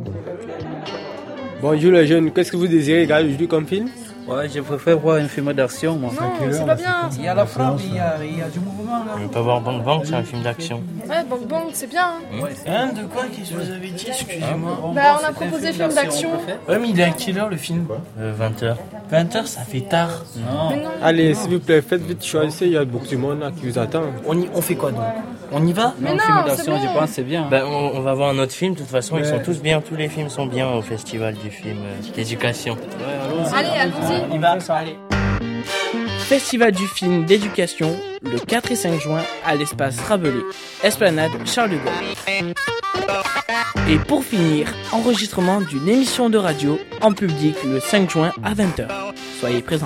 Bonjour les jeunes, qu'est-ce que vous désirez regarder aujourd'hui comme film? Ouais, je préfère voir un film d'action, moi. Non, c'est pas bien. Il y a la frappe, il y a du mouvement, là. On peut voir Bang Bang, c'est un film d'action. Ouais, Bang Bang, c'est bien. Hein, de quoi qu'est-ce que vous avez dit, excusez-moi? Bah, on a proposé film d'action. Ouais, mais il est à quelle heure le film? 20h. 20h, ça fait tard. Non. Mais non. Allez, s'il vous plaît, faites vite choisir, il y a beaucoup de monde là qui vous attend. On fait quoi donc? On y va? Mais Un non, film c'est d'action, bon. je pense, c'est bien. Ben, on va voir un autre film, de toute façon, ils sont tous bien, tous les films sont bien au festival du film d'éducation. Allez, allons-y. On y va, allez. Festival du film d'éducation, le 4 et 5 juin à l'espace Rabelais, Esplanade Charles de Gaulle. Et pour finir, enregistrement d'une émission de radio en public le 5 juin à 20h. Soyez présents.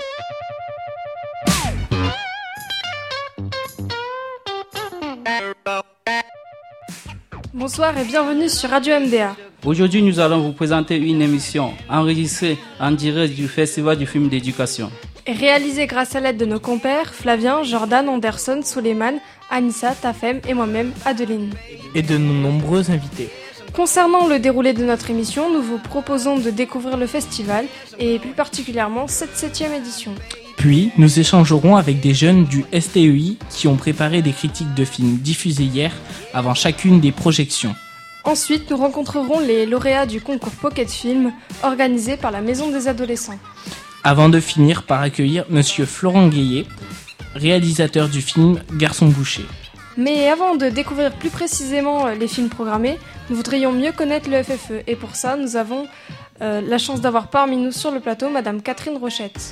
Bonsoir et bienvenue sur Radio MDA. Aujourd'hui, nous allons vous présenter une émission enregistrée en direct du Festival du film d'éducation. Réalisée grâce à l'aide de nos compères Flavien, Jordan, Anderson, Suleiman, Anissa, Tafem et moi-même, Adeline. Et de nos nombreux invités. Concernant le déroulé de notre émission, nous vous proposons de découvrir le festival et plus particulièrement cette 7e édition. Puis, nous échangerons avec des jeunes du STEI qui ont préparé des critiques de films diffusés hier avant chacune des projections. Ensuite, nous rencontrerons les lauréats du concours Pocket Film organisé par la Maison des Adolescents. Avant de finir par accueillir Monsieur Florent Guillet, réalisateur du film Garçon boucher. Mais avant de découvrir plus précisément les films programmés, nous voudrions mieux connaître le FFE. Et pour ça, nous avons la chance d'avoir parmi nous sur le plateau Madame Catherine Rochette.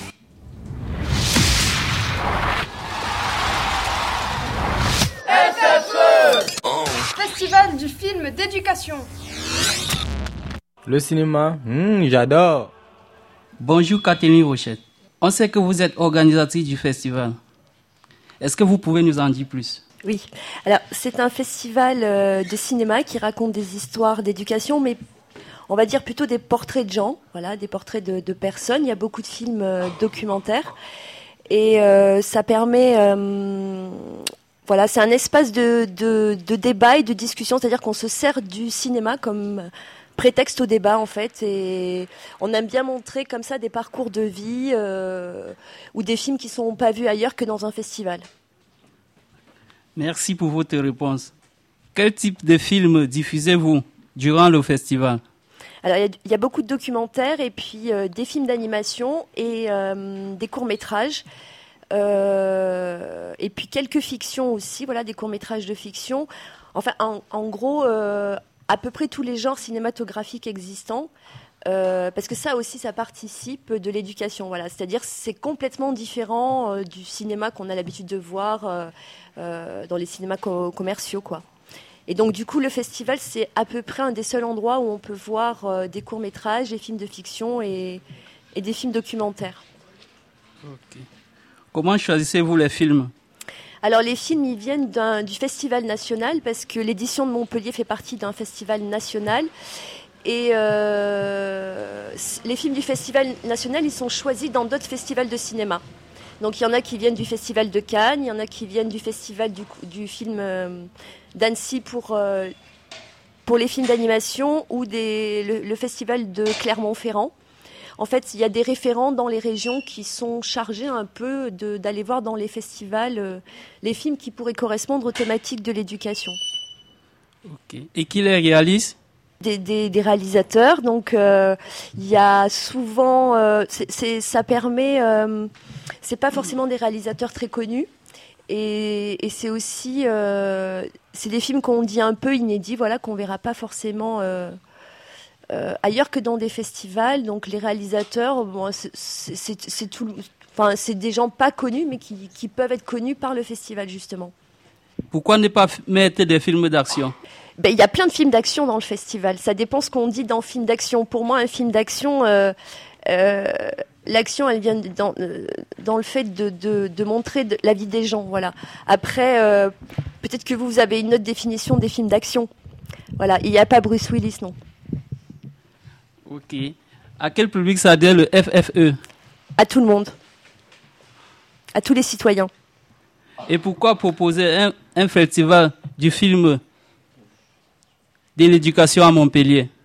Festival du film d'éducation. Le cinéma, j'adore. Bonjour Catherine Rochette. On sait que vous êtes organisatrice du festival. Est-ce que vous pouvez nous en dire plus? Oui, alors c'est un festival de cinéma qui raconte des histoires d'éducation, mais on va dire plutôt des portraits de gens, voilà, des portraits de personnes. Il y a beaucoup de films documentaires et ça permet, voilà, c'est un espace de débat et de discussion, c'est-à-dire qu'on se sert du cinéma comme prétexte au débat en fait, et on aime bien montrer comme ça des parcours de vie ou des films qui sont pas vus ailleurs que dans un festival. Merci pour votre réponse. Quel type de films diffusez-vous durant le festival? Alors il y a beaucoup de documentaires et puis des films d'animation et des courts-métrages. Et puis quelques fictions aussi, voilà, des courts-métrages de fiction. Enfin, en gros, à peu près tous les genres cinématographiques existants, parce que ça aussi, ça participe de l'éducation. Voilà, c'est-à-dire c'est complètement différent du cinéma qu'on a l'habitude de voir dans les cinémas commerciaux, quoi. Et donc du coup, le festival, c'est à peu près un des seuls endroits où on peut voir des courts-métrages, des films de fiction et des films documentaires. Okay. Comment choisissez-vous les films? Alors les films, ils viennent du festival national parce que l'édition de Montpellier fait partie d'un festival national. Et les films du festival national, ils sont choisis dans d'autres festivals de cinéma. Donc il y en a qui viennent du festival de Cannes, il y en a qui viennent du festival du film d'Annecy pour les films d'animation ou le festival de Clermont-Ferrand. En fait, il y a des référents dans les régions qui sont chargés un peu d'aller voir dans les festivals les films qui pourraient correspondre aux thématiques de l'éducation. Okay. Et qui les réalise? Des réalisateurs. Donc, il y a souvent... ça permet... c'est pas forcément des réalisateurs très connus. Et c'est aussi... c'est des films qu'on dit un peu inédits, voilà, qu'on verra pas forcément... ailleurs que dans des festivals. Donc les réalisateurs, bon, c'est tout, enfin, c'est des gens pas connus, mais qui peuvent être connus par le festival justement. Pourquoi ne pas mettre des films d'action? Ben, y a plein de films d'action dans le festival. Ça dépend ce qu'on dit dans film d'action. Pour moi, un film d'action, l'action, elle vient dans le fait de montrer la vie des gens. Voilà. Après, peut-être que vous avez une autre définition des films d'action. Voilà. Il n'y a pas Bruce Willis, non. Ok. À quel public s'adresse le FFE? À tout le monde. À tous les citoyens. Et pourquoi proposer un festival du film de l'éducation à Montpellier?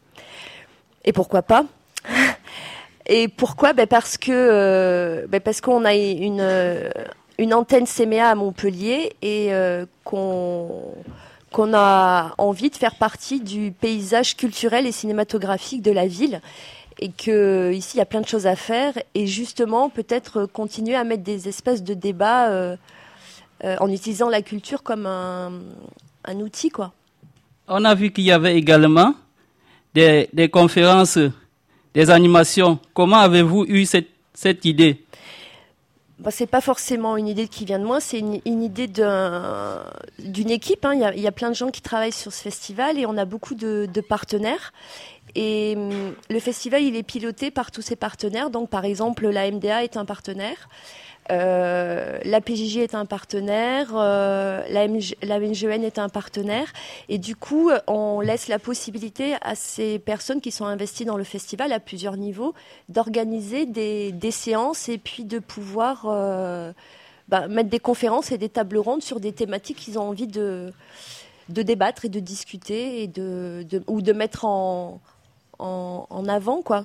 Et pourquoi pas? Et pourquoi? Parce qu'on a une antenne CMA à Montpellier et qu'on a envie de faire partie du paysage culturel et cinématographique de la ville. Et que ici il y a plein de choses à faire et justement peut-être continuer à mettre des espaces de débat en utilisant la culture comme un outil, quoi. On a vu qu'il y avait également des conférences, des animations. Comment avez-vous eu cette idée? C'est pas forcément une idée qui vient de moi, c'est une idée d'une équipe. Hein. Il y a plein de gens qui travaillent sur ce festival et on a beaucoup de partenaires. Et le festival, il est piloté par tous ses partenaires. Donc, par exemple, la MDA est un partenaire, la PJJ est un partenaire, la MGN est un partenaire. Et du coup, on laisse la possibilité à ces personnes qui sont investies dans le festival à plusieurs niveaux d'organiser des séances et puis de pouvoir mettre des conférences et des tables rondes sur des thématiques qu'ils ont envie de débattre et de discuter et ou de mettre en avant, quoi.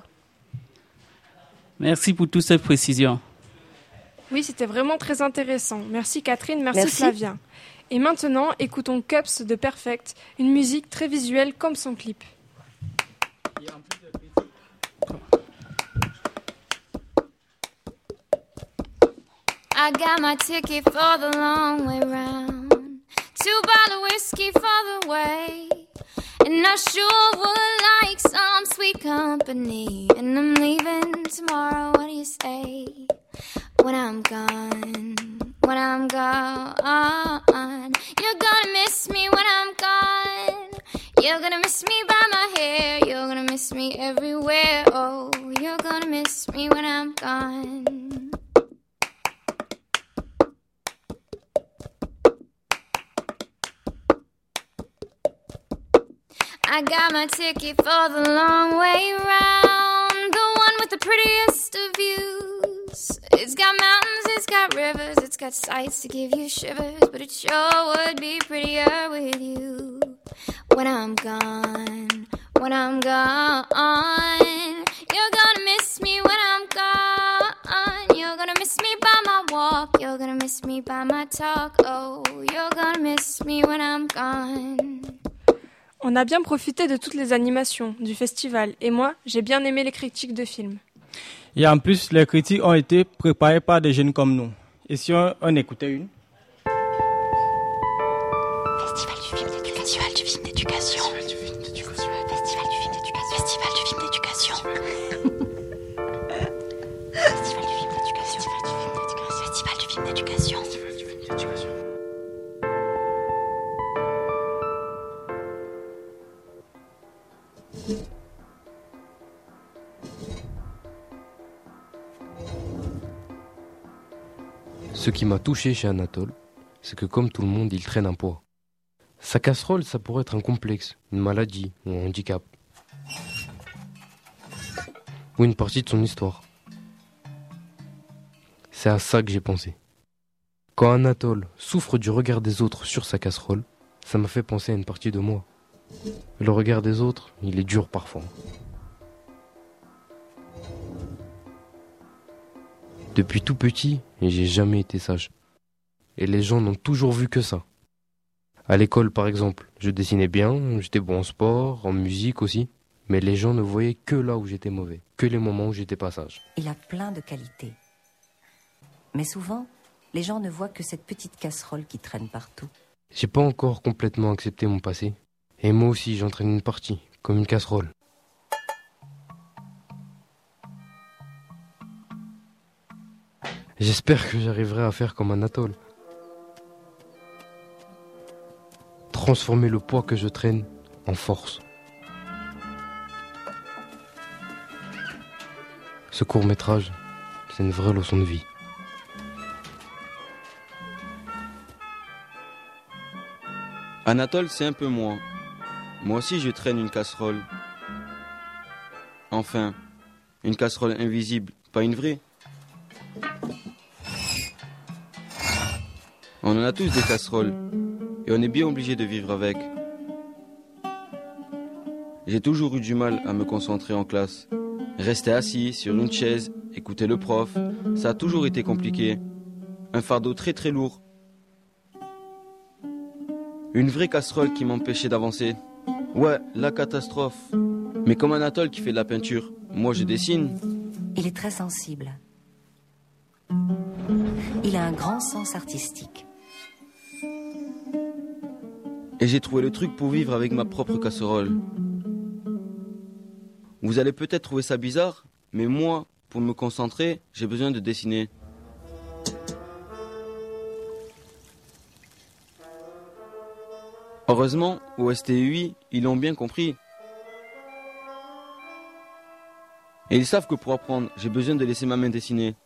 Merci pour toutes ces précisions. Oui, c'était vraiment très intéressant. Merci Catherine, merci Flavien. Et maintenant, écoutons Cups de Perfect, une musique très visuelle comme son clip. I got my ticket for the long way round. 2 bottle whiskey for the way. And I sure would like some sweet company. And I'm leaving tomorrow, what do you say? When I'm gone, when I'm gone. You're gonna miss me when I'm gone. You're gonna miss me by my hair. You're gonna miss me everywhere. Oh, you're gonna miss me when I'm gone. I got my ticket for the long way round, the one with the prettiest of views. It's got mountains, it's got rivers, it's got sights to give you shivers, but it sure would be prettier with you. When I'm gone, when I'm gone, you're gonna miss me when I'm gone. You're gonna miss me by my walk, you're gonna miss me by my talk. Oh, you're gonna miss me when I'm gone. On a bien profité de toutes les animations du festival et moi, j'ai bien aimé les critiques de films. Et en plus, les critiques ont été préparées par des jeunes comme nous. Et si on écoutait une? Festival du film d'éducation. Festival du film d'éducation. Festival du film d'éducation. Festival du film d'éducation. Festival du film d'éducation. Festival du film d'éducation. Festival du film d'éducation. Ce qui m'a touché chez Anatole, c'est que comme tout le monde, il traîne un poids. Sa casserole, ça pourrait être un complexe, une maladie ou un handicap. Ou une partie de son histoire. C'est à ça que j'ai pensé. Quand Anatole souffre du regard des autres sur sa casserole, ça m'a fait penser à une partie de moi. Le regard des autres, il est dur parfois. Depuis tout petit, j'ai jamais été sage. Et les gens n'ont toujours vu que ça. À l'école, par exemple, je dessinais bien, j'étais bon en sport, en musique aussi. Mais les gens ne voyaient que là où j'étais mauvais, que les moments où j'étais pas sage. Il a plein de qualités. Mais souvent, les gens ne voient que cette petite casserole qui traîne partout. J'ai pas encore complètement accepté mon passé. Et moi aussi, j'entraîne une partie, comme une casserole. J'espère que j'arriverai à faire comme Anatole. Transformer le poids que je traîne en force. Ce court-métrage, c'est une vraie leçon de vie. Anatole, c'est un peu moi. Moi aussi, je traîne une casserole. Enfin, une casserole invisible, pas une vraie. On en a tous des casseroles, et on est bien obligé de vivre avec. J'ai toujours eu du mal à me concentrer en classe. Rester assis sur une chaise, écouter le prof, ça a toujours été compliqué. Un fardeau très très lourd. Une vraie casserole qui m'empêchait d'avancer. Ouais, la catastrophe. Mais comme Anatole qui fait de la peinture, moi je dessine. Il est très sensible. Il a un grand sens artistique. Et j'ai trouvé le truc pour vivre avec ma propre casserole. Vous allez peut-être trouver ça bizarre, mais moi, pour me concentrer, j'ai besoin de dessiner. Heureusement, au STUI, ils l'ont bien compris. Et ils savent que pour apprendre, j'ai besoin de laisser ma main dessiner.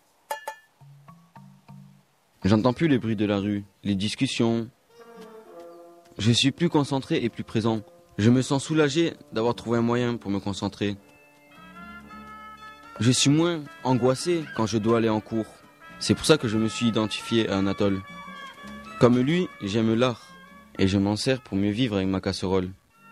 J'entends plus les bruits de la rue, les discussions. Je suis plus concentré et plus présent. Je me sens soulagé d'avoir trouvé un moyen pour me concentrer. Je suis moins angoissé quand je dois aller en cours. C'est pour ça que je me suis identifié à Anatole. Comme lui, j'aime l'art. Et je m'en sers pour mieux vivre avec ma casserole.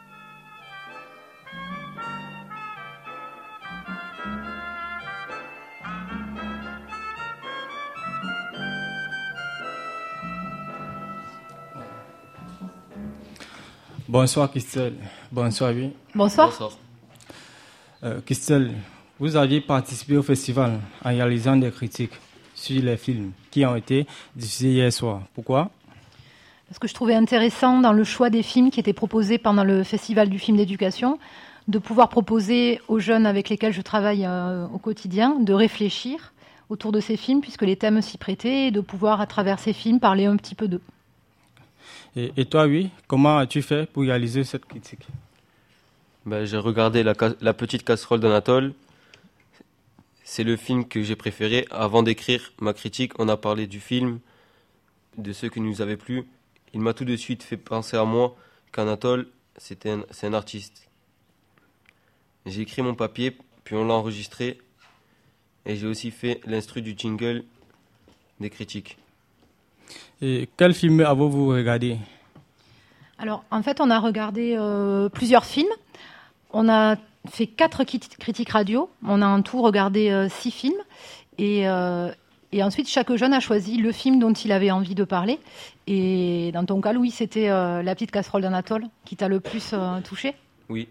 Bonsoir Christelle. Bonsoir, oui. Bonsoir. Christelle, vous aviez participé au festival en réalisant des critiques sur les films qui ont été diffusés hier soir. Pourquoi ? Ce que je trouvais intéressant dans le choix des films qui étaient proposés pendant le Festival du film d'éducation, de pouvoir proposer aux jeunes avec lesquels je travaille au quotidien de réfléchir autour de ces films, puisque les thèmes s'y prêtaient, et de pouvoir, à travers ces films, parler un petit peu d'eux. Et toi, oui, comment as-tu fait pour réaliser cette critique ? J'ai regardé la petite casserole d'Anatole. C'est le film que j'ai préféré. Avant d'écrire ma critique, on a parlé du film, de ceux qui nous avaient plu. Il m'a tout de suite fait penser à moi qu'Anatole, c'est un artiste. J'ai écrit mon papier, puis on l'a enregistré. Et j'ai aussi fait l'instru du jingle des critiques. Et quel film avez-vous regardé ? Alors, en fait, on a regardé plusieurs films. On a fait 4 critiques radio. On a en tout regardé 6 films. Et ensuite, chaque jeune a choisi le film dont il avait envie de parler. Et dans ton cas, Louis, c'était La petite casserole d'Anatole qui t'a le plus touché ? Oui.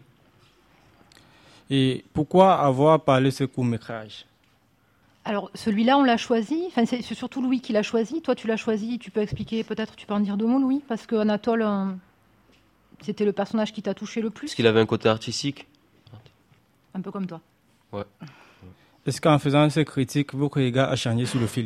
Et pourquoi avoir parlé de ce court-métrage ? Alors, celui-là, on l'a choisi. Enfin, c'est surtout Louis qui l'a choisi. Toi, tu l'as choisi. Tu peux expliquer, peut-être, tu peux en dire 2 mots, Louis ? Parce que Anatole, c'était le personnage qui t'a touché le plus. Parce qu'il avait un côté artistique. Un peu comme toi. Ouais. Est-ce qu'en faisant ces critiques, votre regard a changé sur le film ?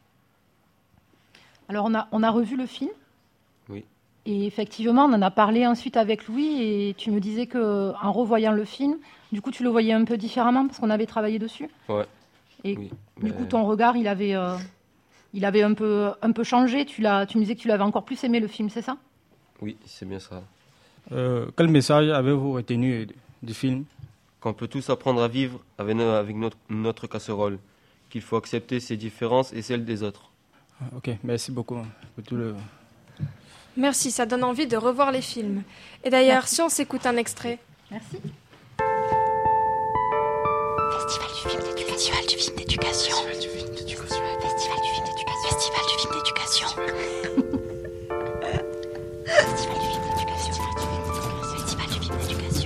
Alors, on a revu le film. Oui. Et effectivement, on en a parlé ensuite avec Louis. Et tu me disais qu'en revoyant le film, du coup, tu le voyais un peu différemment parce qu'on avait travaillé dessus. Ouais. Et oui, du coup, ton regard, il avait un peu changé. Tu me disais que tu l'avais encore plus aimé, le film, c'est ça ? Oui, c'est bien ça. Quel message avez-vous retenu du film ? Qu'on peut tous apprendre à vivre avec notre casserole. Qu'il faut accepter ses différences et celles des autres. Ok, merci beaucoup pour tout le... Merci, ça donne envie de revoir les films. Et d'ailleurs, si on s'écoute un extrait... Merci. Festival du film d'éducation. Festival du film d'éducation. Festival du film d'éducation. Festival du film d'éducation. Festival du film d'éducation. Festival du film d'éducation. Festival du film d'éducation.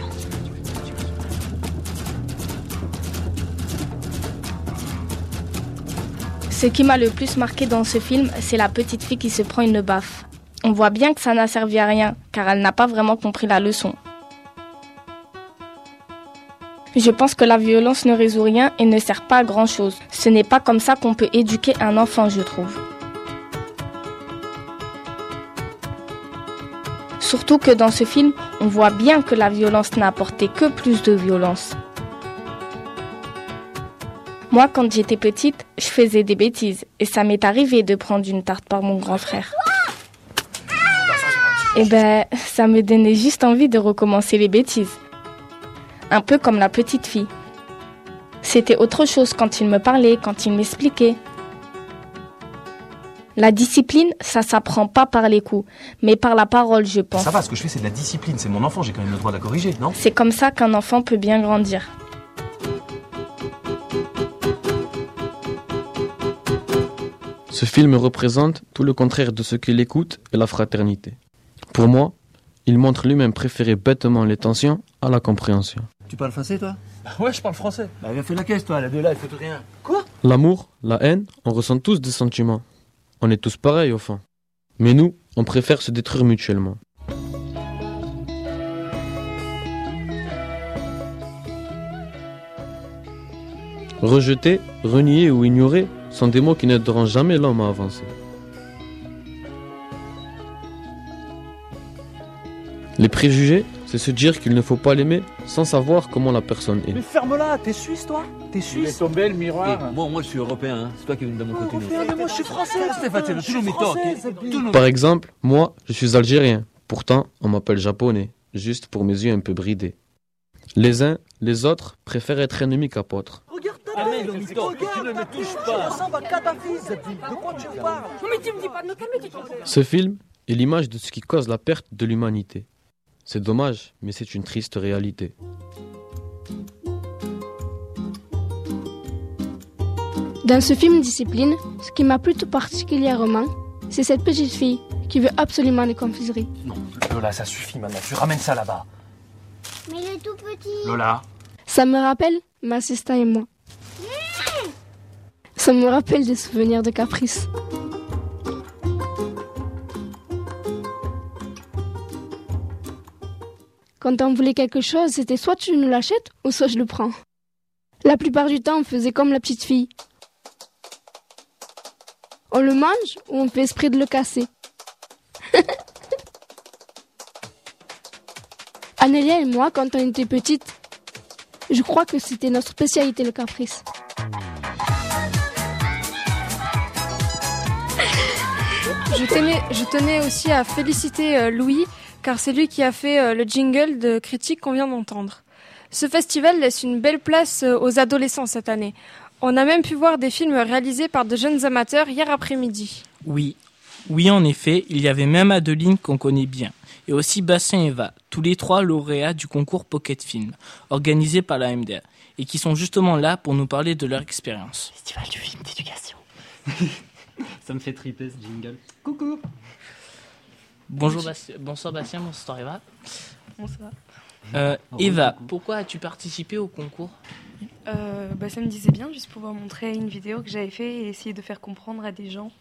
Ce qui m'a le plus marqué dans ce film, c'est la petite fille qui se prend une baffe. On voit bien que ça n'a servi à rien, car elle n'a pas vraiment compris la leçon. Je pense que la violence ne résout rien et ne sert pas à grand-chose. Ce n'est pas comme ça qu'on peut éduquer un enfant, je trouve. Surtout que dans ce film, on voit bien que la violence n'a apporté que plus de violence. Moi, quand j'étais petite, je faisais des bêtises et ça m'est arrivé de prendre une tarte par mon grand frère. Et ça me donnait juste envie de recommencer les bêtises. Un peu comme la petite fille. C'était autre chose quand il me parlait, quand il m'expliquait. La discipline, ça s'apprend pas par les coups, mais par la parole, je pense. Ça va, ce que je fais, c'est de la discipline. C'est mon enfant, j'ai quand même le droit de la corriger, non? C'est comme ça qu'un enfant peut bien grandir. Ce film représente tout le contraire de ce que l'écoute et la fraternité. Pour moi, il montre lui-même préférer bêtement les tensions à la compréhension. Tu parles français, toi? Ouais, je parle français. Bah, viens, fais la caisse, toi, la deux là, elle fait rien. Quoi? L'amour, la haine, on ressent tous des sentiments. On est tous pareils au fond. Mais nous, on préfère se détruire mutuellement. Rejeter, renier ou ignorer sont des mots qui n'aideront jamais l'homme à avancer. Les préjugés, c'est se dire qu'il ne faut pas l'aimer sans savoir comment la personne est. Mais ferme-la, t'es suisse toi? T'es suisse? Il est tombé le miroir. Moi je suis européen, hein. C'est toi qui viens de mon côté. Mais moi je suis français. Stéphane, toujours mytho. Par exemple, moi, je suis algérien. Pourtant, on m'appelle japonais, juste pour mes yeux un peu bridés. Les uns, les autres, préfèrent être ennemis qu'apôtres. Regarde ta mère, tu ne me touches pas. Ça va Kadhafi, de quoi tu parles? Mais tu me dis pas de me calmer, tu te rends compte? Ce film est l'image de ce qui cause la perte de l'humanité. C'est dommage, mais c'est une triste réalité. Dans ce film Discipline, ce qui m'a plu tout particulièrement, c'est cette petite fille qui veut absolument les confiseries. Non, Lola, ça suffit maintenant. Tu ramènes ça là-bas. Mais il est tout petit. Lola. Ça me rappelle ma sista et moi. Ça me rappelle des souvenirs de caprice. Quand on voulait quelque chose, c'était soit tu nous l'achètes ou soit je le prends. La plupart du temps, on faisait comme la petite fille. On le mange ou on fait esprit de le casser. Anélia et moi, quand on était petites, je crois que c'était notre spécialité, le caprice. Je tenais aussi à féliciter Louis, car c'est lui qui a fait le jingle de critique qu'on vient d'entendre. Ce festival laisse une belle place aux adolescents cette année. On a même pu voir des films réalisés par de jeunes amateurs hier après-midi. Oui, en effet, il y avait même Adeline qu'on connaît bien, et aussi Bastien et Eva, tous les trois lauréats du concours Pocket Film, organisé par la MDA, et qui sont justement là pour nous parler de leur expérience. Festival du film d'éducation. Ça me fait triper ce jingle. Coucou. Bonjour bonsoir Bastien, bonsoir Eva. Bonsoir. Eva, pourquoi as-tu participé au concours ? Ça me disait bien juste pouvoir montrer une vidéo que j'avais fait et essayer de faire comprendre à des gens,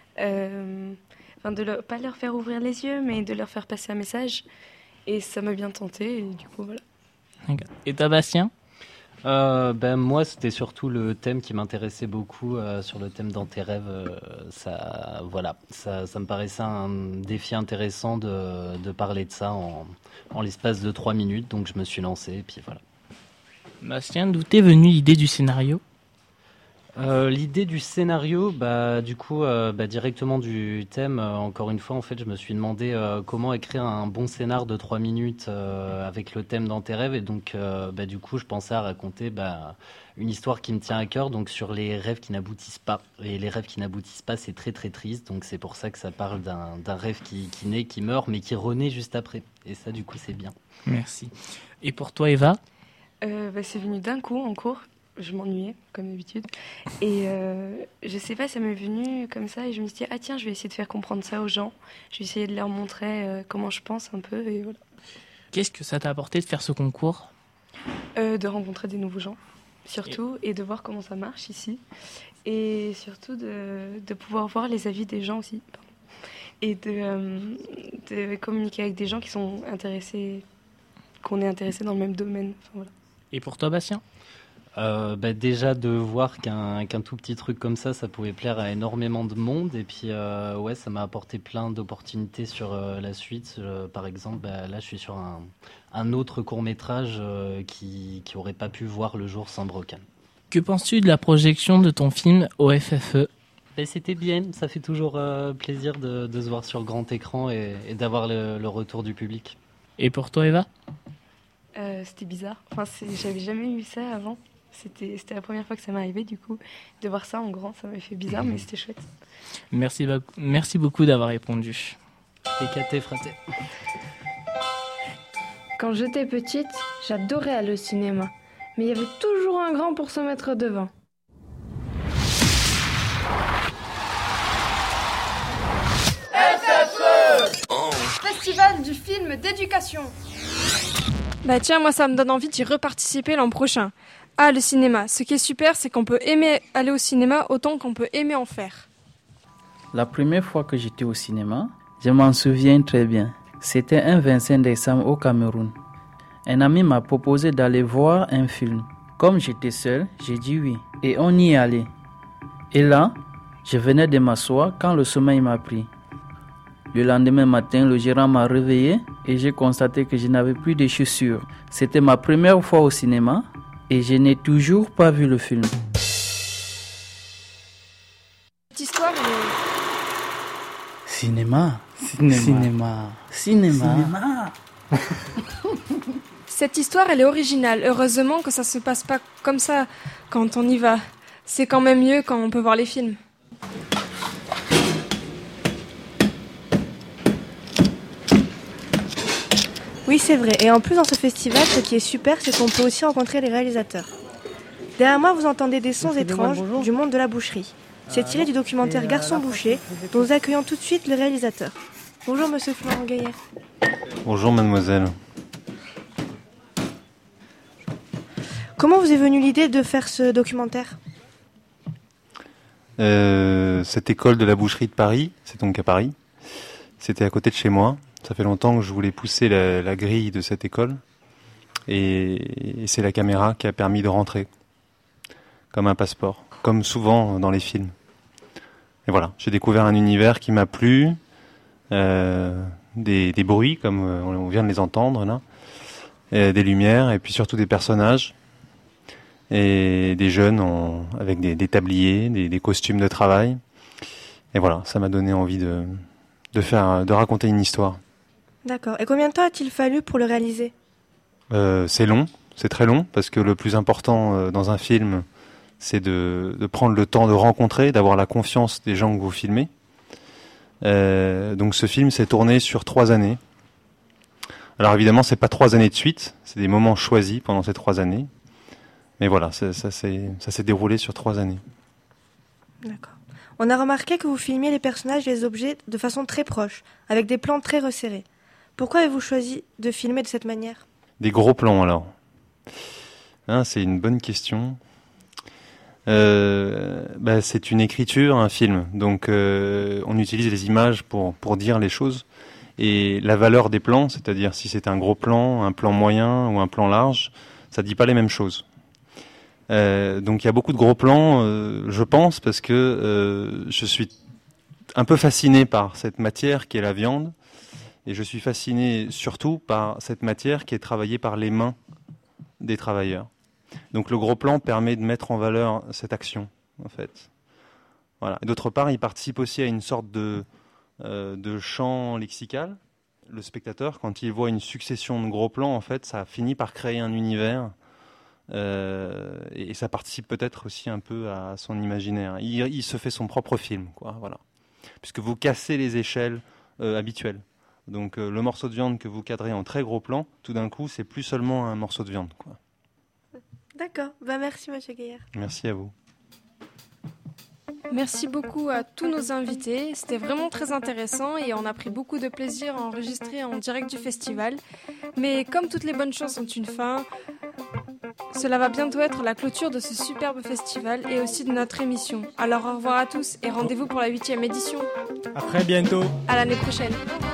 pas leur faire ouvrir les yeux, mais de leur faire passer un message. Et ça m'a bien tenté, et du coup voilà. Et toi Bastien ? Moi c'était surtout le thème qui m'intéressait beaucoup, sur le thème dans tes rêves. Ça me paraissait un défi intéressant de parler de ça en l'espace de 3 minutes, donc je me suis lancé et puis voilà. Bastien, d'où t'es venue l'idée du scénario ? L'idée du scénario, directement du thème. Encore une fois, en fait, je me suis demandé comment écrire un bon scénar de 3 minutes avec le thème dans tes rêves. Et donc, du coup, je pensais à raconter une histoire qui me tient à cœur, donc sur les rêves qui n'aboutissent pas. Et les rêves qui n'aboutissent pas, c'est très très triste. Donc c'est pour ça que ça parle d'un rêve qui naît, qui meurt, mais qui renaît juste après. Et ça, du coup, c'est bien. Merci. Et pour toi, Eva ? C'est venu d'un coup en cours. Je m'ennuyais, comme d'habitude. Et je sais pas, ça m'est venu comme ça. Et je me suis dit, je vais essayer de faire comprendre ça aux gens. Je vais essayer de leur montrer comment je pense un peu. Et voilà. Qu'est-ce que ça t'a apporté de faire ce concours ? De rencontrer des nouveaux gens, surtout. Et de voir comment ça marche ici. Et surtout de pouvoir voir les avis des gens aussi. Et de communiquer avec des gens qui sont intéressés, qu'on est intéressés dans le même domaine. Enfin, voilà. Et pour toi, Bastien ? Déjà de voir qu'un tout petit truc comme ça pouvait plaire à énormément de monde, et puis ça m'a apporté plein d'opportunités sur la suite. Par exemple, là je suis sur un autre court-métrage qui aurait pas pu voir le jour sans Brocan. Que penses-tu de la projection de ton film au FFE ? C'était bien, ça fait toujours plaisir de se voir sur grand écran et d'avoir le retour du public. Et pour toi, Eva ? C'était bizarre. J'avais jamais eu ça avant. C'était la première fois que ça m'est arrivé, du coup. De voir ça en grand, ça m'a fait bizarre, mais c'était chouette. Merci beaucoup d'avoir répondu. Écaté, fraté. Quand j'étais petite, j'adorais aller au cinéma. Mais il y avait toujours un grand pour se mettre devant. Festival du film d'éducation. Bah tiens, moi ça me donne envie d'y reparticiper l'an prochain. Ah, le cinéma. Ce qui est super, c'est qu'on peut aimer aller au cinéma autant qu'on peut aimer en faire. La première fois que j'étais au cinéma, je m'en souviens très bien. C'était un 25 décembre au Cameroun. Un ami m'a proposé d'aller voir un film. Comme j'étais seul, j'ai dit oui. Et on y est allé. Et là, je venais de m'asseoir quand le sommeil m'a pris. Le lendemain matin, le gérant m'a réveillé et j'ai constaté que je n'avais plus de chaussures. C'était ma première fois au cinéma et je n'ai toujours pas vu le film. Cette histoire est... Cinéma. Cette histoire, elle est originale. Heureusement que ça se passe pas comme ça quand on y va. C'est quand même mieux quand on peut voir les films. Oui, c'est vrai. Et en plus, dans ce festival, ce qui est super, c'est qu'on peut aussi rencontrer les réalisateurs. Derrière moi, vous entendez des sons étranges du monde de la boucherie. C'est tiré du documentaire Garçon boucher, dont nous accueillons tout de suite le réalisateur. Bonjour, monsieur Florent Gaillard. Bonjour, mademoiselle. Comment vous est venue l'idée de faire ce documentaire ? Cette école de la boucherie de Paris, c'est donc à Paris, c'était à côté de chez moi. Ça fait longtemps que je voulais pousser la grille de cette école et c'est la caméra qui a permis de rentrer, comme un passeport, comme souvent dans les films. Et voilà, j'ai découvert un univers qui m'a plu, des bruits comme on vient de les entendre là, des lumières et puis surtout des personnages et des jeunes avec des tabliers, des costumes de travail. Et voilà, ça m'a donné envie de raconter une histoire. D'accord. Et combien de temps a-t-il fallu pour le réaliser ? C'est long, c'est très long, parce que le plus important dans un film, c'est de prendre le temps de rencontrer, d'avoir la confiance des gens que vous filmez. Donc ce film s'est tourné sur 3 années. Alors évidemment, c'est pas 3 années de suite, c'est des moments choisis pendant ces 3 années. Mais voilà, ça s'est déroulé sur 3 années. D'accord. On a remarqué que vous filmiez les personnages et les objets de façon très proche, avec des plans très resserrés. Pourquoi avez-vous choisi de filmer de cette manière ? Des gros plans alors. C'est une bonne question. C'est une écriture, un film. Donc on utilise les images pour dire les choses. Et la valeur des plans, c'est-à-dire si c'est un gros plan, un plan moyen ou un plan large, ça dit pas les mêmes choses. Donc il y a beaucoup de gros plans, je pense, parce que je suis un peu fasciné par cette matière qui est la viande, et je suis fasciné surtout par cette matière qui est travaillée par les mains des travailleurs. Donc le gros plan permet de mettre en valeur cette action, en fait. Voilà. Et d'autre part, il participe aussi à une sorte de champ lexical. Le spectateur, quand il voit une succession de gros plans, en fait, ça finit par créer un univers. Et ça participe peut-être aussi un peu à son imaginaire. Il se fait son propre film, quoi, voilà. Puisque vous cassez les échelles habituelles. Donc le morceau de viande que vous cadrez en très gros plan, tout d'un coup, c'est plus seulement un morceau de viande, quoi. D'accord. Merci, monsieur Gaillard. Merci à vous. Merci beaucoup à tous nos invités. C'était vraiment très intéressant et on a pris beaucoup de plaisir à enregistrer en direct du festival. Mais comme toutes les bonnes choses ont une fin, cela va bientôt être la clôture de ce superbe festival et aussi de notre émission. Alors au revoir à tous et rendez-vous pour la 8e édition. À très bientôt. À l'année prochaine.